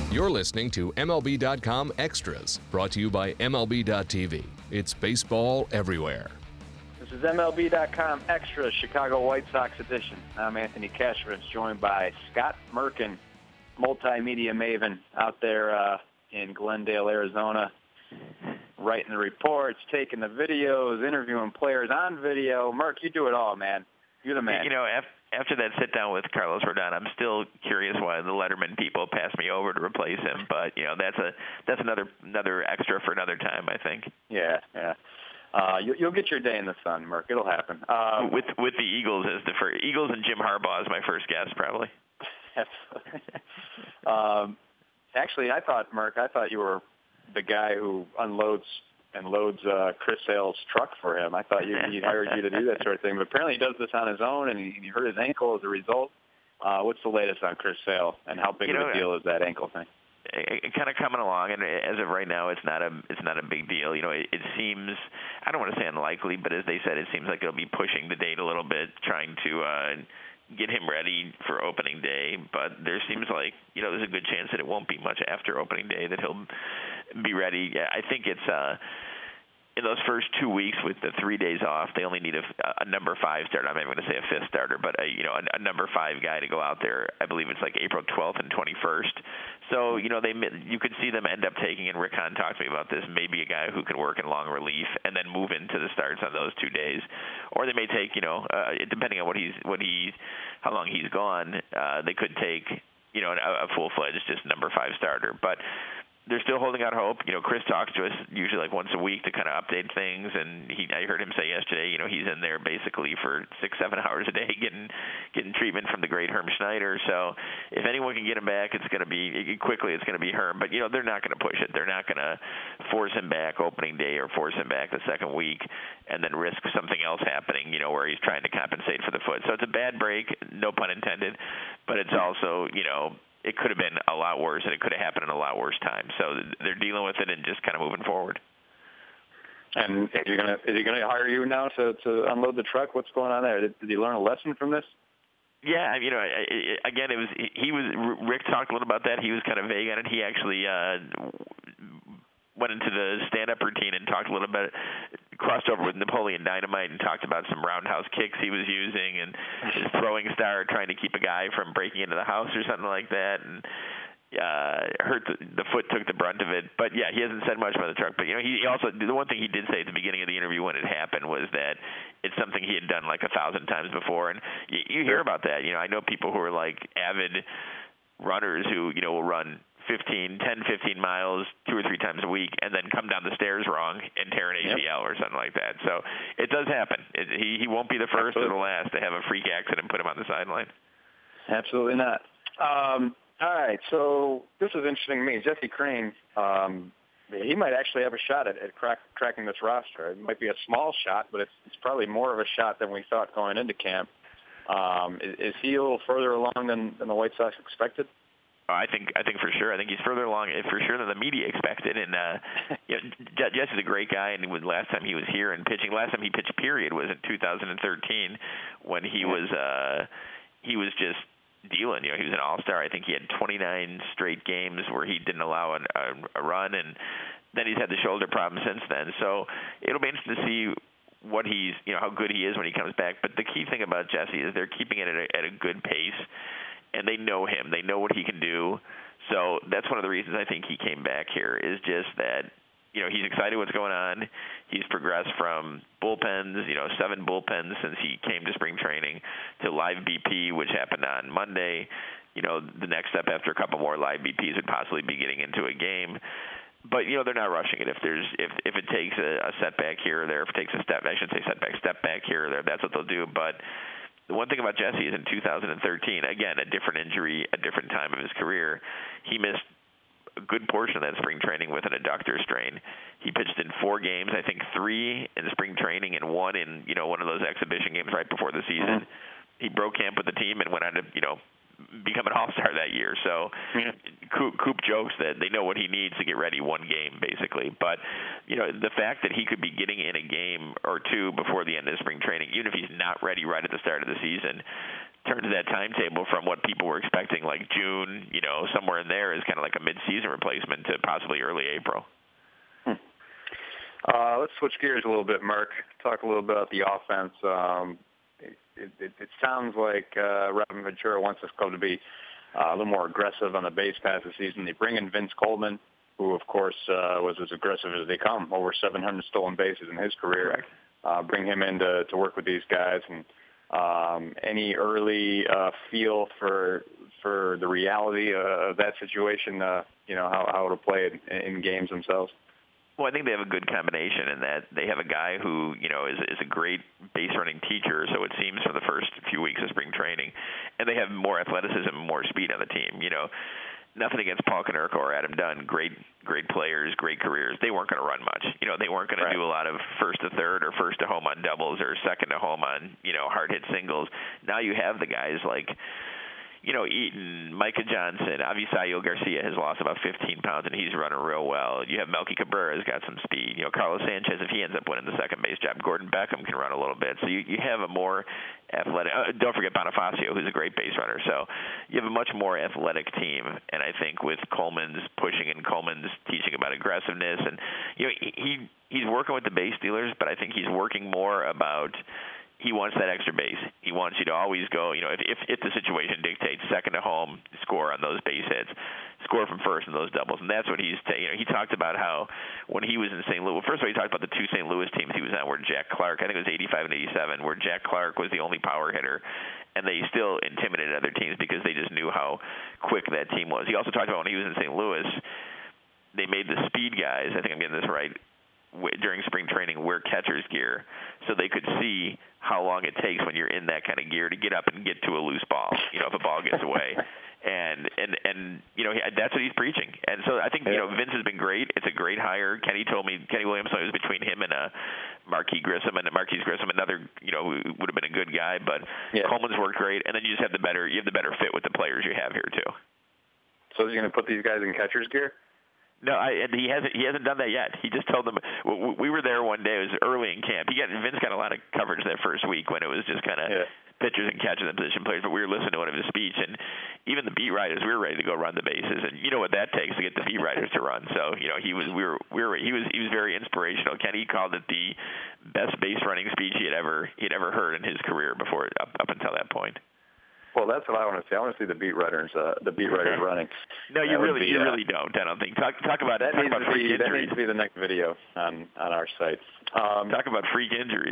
You're listening to MLB.com Extras, brought to you by MLB.tv. It's baseball everywhere. This is MLB.com Extras, Chicago White Sox edition. I'm Anthony Castrovince, joined by Scott Merkin, multimedia maven out there in Glendale, Arizona, writing the reports, taking the videos, interviewing players on video. Merk, you do it all, man. You're the man. You know, after that sit-down with Carlos Rodon, I'm still curious why the Letterman people passed me over to replace him. But, you know, that's another extra for another time, I think. Yeah. You'll get your day in the sun, Merk. It'll happen. With the Eagles as the first. Eagles and Jim Harbaugh as my first guest, probably. Actually, I thought you were the guy who unloads and loads Chris Sale's truck for him. I thought he hired you to do that sort of thing. But apparently he does this on his own, and he hurt his ankle as a result. What's the latest on Chris Sale, and how big of a deal is that ankle thing? It kind of coming along, and as of right now, it's not a big deal. You know, it seems, I don't want to say unlikely, but as they said, it seems like it'll be pushing the date a little bit, trying to get him ready for opening day. But there seems like, you know, there's a good chance that it won't be much after opening day that he'll be ready. I think it's in those first 2 weeks with the 3 days off, they only need a number 5 starter. I'm not even going to say a fifth starter, but a number 5 guy to go out there. I believe it's like April 12th and 21st. So, you know, you could see them end up taking, and Rick Hahn talked to me about this, maybe a guy who can work in long relief and then move into the starts on those 2 days. Or they may take, you know, depending on how long he's gone, they could take, you know, a full-fledged just number 5 starter. But they're still holding out hope. You know, Chris talks to us usually like once a week to kind of update things, and I heard him say yesterday, you know, he's in there basically for 6-7 hours a day getting treatment from the great Herm Schneider. So if anyone can get him back, it's going to be Herm. But, you know, they're not going to push it. They're not going to force him back opening day or force him back the second week and then risk something else happening, you know, where he's trying to compensate for the foot. So it's a bad break, no pun intended, but it's also, you know, it could have been a lot worse, and it could have happened in a lot worse time. So they're dealing with it and just kind of moving forward. And is he gonna hire you now to unload the truck? What's going on there? Did he learn a lesson from this? Yeah, you know, again, Rick talked a little about that. He was kind of vague on it. He actually went into the stand-up routine and talked a little bit, crossed over with Napoleon Dynamite and talked about some roundhouse kicks he was using and his throwing star trying to keep a guy from breaking into the house or something like that, and hurt the foot took the brunt of it. But yeah, he hasn't said much about the truck. But you know, he also, the one thing he did say at the beginning of the interview when it happened was that it's something he had done like 1,000 times before, and you hear about that. You know, I know people who are like avid runners who, you know, will run 10, 15 miles 2 or 3 times a week and then come down the stairs wrong and tear an ACL or something like that. So it does happen. He won't be the first or the last to have a freak accident and put him on the sideline. Absolutely not. All right, so this is interesting to me. Jesse Crain, he might actually have a shot at cracking this roster. It might be a small shot, but it's probably more of a shot than we thought going into camp. Is he a little further along than the White Sox expected? I think for sure. I think he's further along for sure than the media expected. And you know, Jesse's a great guy. And last time he was here and pitching, last time he pitched period was in 2013 when he was just dealing. You know, he was an all-star. I think he had 29 straight games where he didn't allow a run, and then he's had the shoulder problem since then. So it'll be interesting to see what how good he is when he comes back. But the key thing about Jesse is they're keeping it at a good pace. And they know him. They know what he can do. So that's one of the reasons I think he came back here is just that, you know, he's excited what's going on. He's progressed from bullpens, you know, 7 bullpens since he came to spring training to live BP, which happened on Monday. You know, the next step after a couple more live BPs would possibly be getting into a game. But, you know, they're not rushing it. If it takes a setback here or there, if it takes step back here or there, that's what they'll do. But the one thing about Jesse is in 2013, again, a different injury, a different time of his career, he missed a good portion of that spring training with an adductor strain. He pitched in 4 games, I think 3 in spring training and 1 in, you know, one of those exhibition games right before the season. He broke camp with the team and went on to, you know, become an all-star that year. So Coop jokes that they know what he needs to get ready one game, basically. But, you know, the fact that he could be getting in a game or 2 before the end of spring training, even if he's not ready right at the start of the season, terms of that timetable from what people were expecting, like June, somewhere in there is kind of like a mid-season replacement to possibly early April. Let's switch gears a little bit, Mark. Talk a little bit about the offense. It sounds like Robin Ventura wants this club to be a little more aggressive on the base pass this season. They bring in Vince Coleman, who, of course, was as aggressive as they come, over 700 stolen bases in his career. Bring him in to work with these guys. And any early feel for the reality of that situation, how it'll play in games themselves? Well, I think they have a good combination in that they have a guy who, is a great base running teacher, so it seems for the first few weeks of spring training, and they have more athleticism, more speed on the team. Nothing against Paul Konerko or Adam Dunn, great players, great careers. They weren't going to run much. They weren't going to do a lot of first to third or first to home on doubles or second to home on, hard hit singles. Now you have the guys like Eaton, Micah Johnson, Avisayo Garcia has lost about 15 pounds, and he's running real well. You have Melky Cabrera's got some speed. Carlos Sanchez, if he ends up winning the second base job, Gordon Beckham can run a little bit. So you have a more athletic don't forget Bonifacio, who's a great base runner. So you have a much more athletic team, and I think with Coleman's pushing and Coleman's teaching about aggressiveness, and he's working with the base stealers, but I think he's working more about he wants that extra base. He wants you to always go, if the situation dictates, second to home, score on those base hits, score from first in those doubles. And that's what he talked about how when he was in St. Louis, first of all, he talked about the two St. Louis teams he was on where Jack Clark, I think it was 85 and 87, where Jack Clark was the only power hitter, and they still intimidated other teams because they just knew how quick that team was. He also talked about when he was in St. Louis, they made the speed guys, I think I'm getting this right, during spring training wear catcher's gear so they could see how long it takes when you're in that kind of gear to get up and get to a loose ball, if a ball gets away. And that's what he's preaching. And so I think, Vince has been great. It's a great hire. Kenny Williams, it was between him and Marquis Grissom, another, would have been a good guy, but Coleman's worked great. And then you just have the better fit with the players you have here too. So is he going to put these guys in catcher's gear? No, he hasn't done that yet. He just told them. We were there one day. It was early in camp. Vince got a lot of coverage that first week when it was just kind of pitchers and catchers and position players. But we were listening to one of his speech, and even the beat writers, we were ready to go run the bases. And you know what that takes to get the beat writers to run. So he was very inspirational. Kenny called it the best base running speech he had ever heard in his career before up until that point. Well, that's what I want to see. I want to see the beat writers running. No, you really don't. I don't think. Talk about freak injuries. That needs to be the next video on our site. Talk about freak injuries.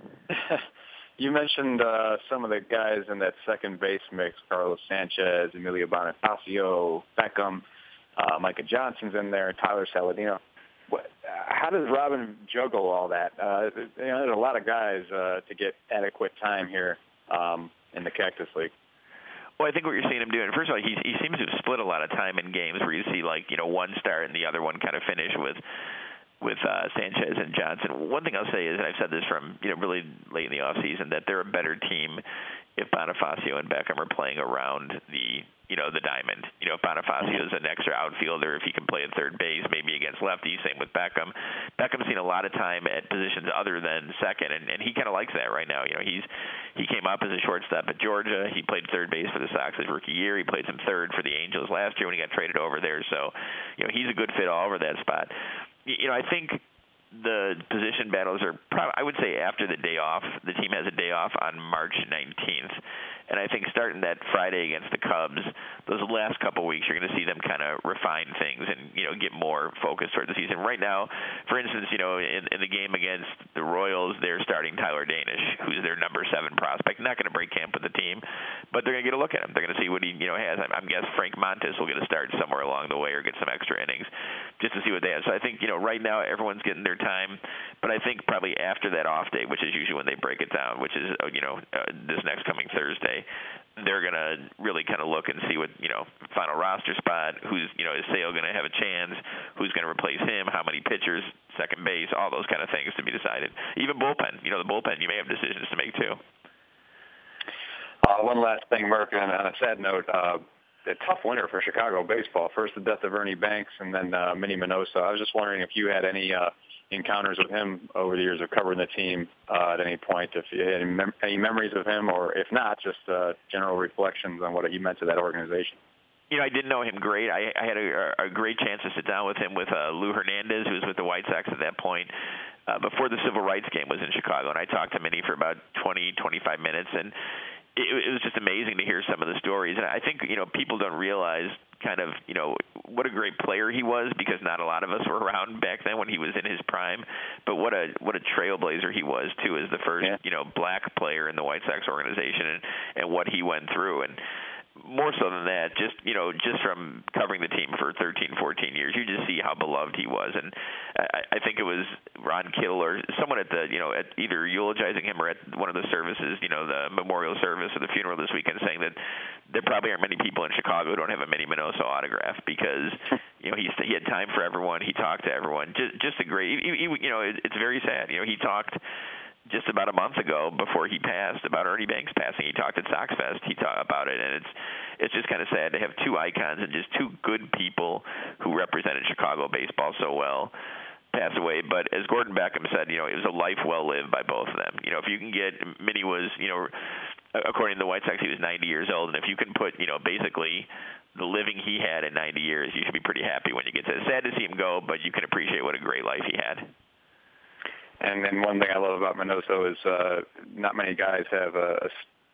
You mentioned some of the guys in that second base mix: Carlos Sanchez, Emilio Bonifacio, Beckham, Micah Johnson's in there, Tyler Saladino. How does Robin juggle all that? There's a lot of guys to get adequate time here in the Cactus League. Well, I think what you're seeing him doing, first of all, he seems to have split a lot of time in games where you see one start and the other one kind of finish with Sanchez and Johnson. One thing I'll say is, and I've said this from really late in the offseason, that they're a better team if Bonifacio and Beckham are playing around the diamond. If Bonifacio is an extra outfielder, if he can play at third base, maybe against lefties, same with Beckham. Beckham's seen a lot of time at positions other than second, and he kind of likes that right now. He came up as a shortstop at Georgia. He played third base for the Sox his rookie year. He played some third for the Angels last year when he got traded over there. So, he's a good fit all over that spot. I think the position battles are probably, I would say after the day off, the team has a day off on March 19th. And I think starting that Friday against the Cubs, those last couple weeks, you're going to see them kind of refine things and, get more focused toward the season. Right now, for instance, in the game against the Royals, they're starting Tyler Danish, who's their number 7 prospect. Not going to break camp with the team, but they're going to get a look at him. They're going to see what he, has. I'm guessing Frank Montes will get a start somewhere along the way or get some extra innings just to see what they have. So I think, right now everyone's getting their time, but I think probably after that off day, which is usually when they break it down, which is, this next coming Thursday, they're going to really kind of look and see what, final roster spot, who's, is Sale going to have a chance, who's going to replace him, how many pitchers, second base, all those kind of things to be decided. Even bullpen, the bullpen, you may have decisions to make too. One last thing, Mark, on a sad note, a tough winter for Chicago baseball. First, the death of Ernie Banks, and then Minnie Minoso. I was just wondering if you had any encounters with him over the years of covering the team at any point, if you had any memories of him, or if not, just general reflections on what he meant to that organization. You know, I didn't know him great. I had a great chance to sit down with him with Lou Hernandez, who was with the White Sox at that point, before the Civil Rights game was in Chicago, and I talked to Minnie for about 20, 25 minutes, and it was just amazing to hear some of the stories. And I think, you know, people don't realize kind of, you know, what a great player he was, because not a lot of us were around back then when he was in his prime. But what a trailblazer he was too, as the first, you know, black player in the White Sox organization, and what he went through. And more so than that, just from covering the team for 13, 14 years, you just see how beloved he was. And I think it was Ron Kittle or someone at either eulogizing him or at one of the services, you know, the memorial service or the funeral this weekend, saying that there probably aren't many people in Chicago who don't have a Minnie Minoso autograph, because, you know, he had time for everyone. He talked to everyone. Just a great, you know, it's very sad. You know, he talked just about a month ago, before he passed, about Ernie Banks passing. He talked at Sox Fest. He talked about it, and it's just kind of sad to have two icons and just two good people who represented Chicago baseball so well pass away. But as Gordon Beckham said, you know, it was a life well lived by both of them. You know, if you can get, Minnie was, you know, according to the White Sox, he was 90 years old, and if you can put, you know, basically the living he had in 90 years, you should be pretty happy when you get to it. It's sad to see him go, but you can appreciate what a great life he had. And then one thing I love about Minoso is not many guys have a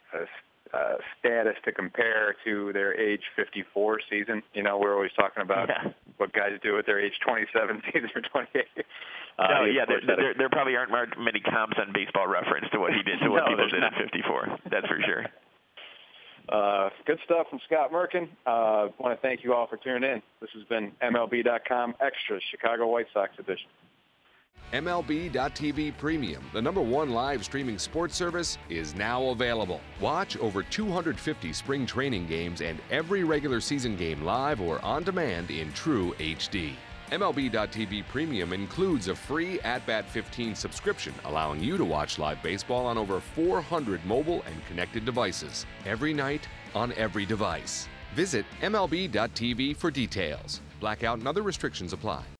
status to compare to their age 54 season. You know, we're always talking about what guys do at their age 27 season or 28. There probably aren't many comps on Baseball Reference to what he did, to what people did at 54. That's for sure. Good stuff from Scott Merkin. I want to thank you all for tuning in. This has been MLB.com Extra, Chicago White Sox edition. MLB.TV Premium, the #1 live streaming sports service, is now available. Watch over 250 spring training games and every regular season game live or on demand in true HD. MLB.TV Premium includes a free At-Bat 15 subscription, allowing you to watch live baseball on over 400 mobile and connected devices, every night on every device. Visit MLB.TV for details. Blackout and other restrictions apply.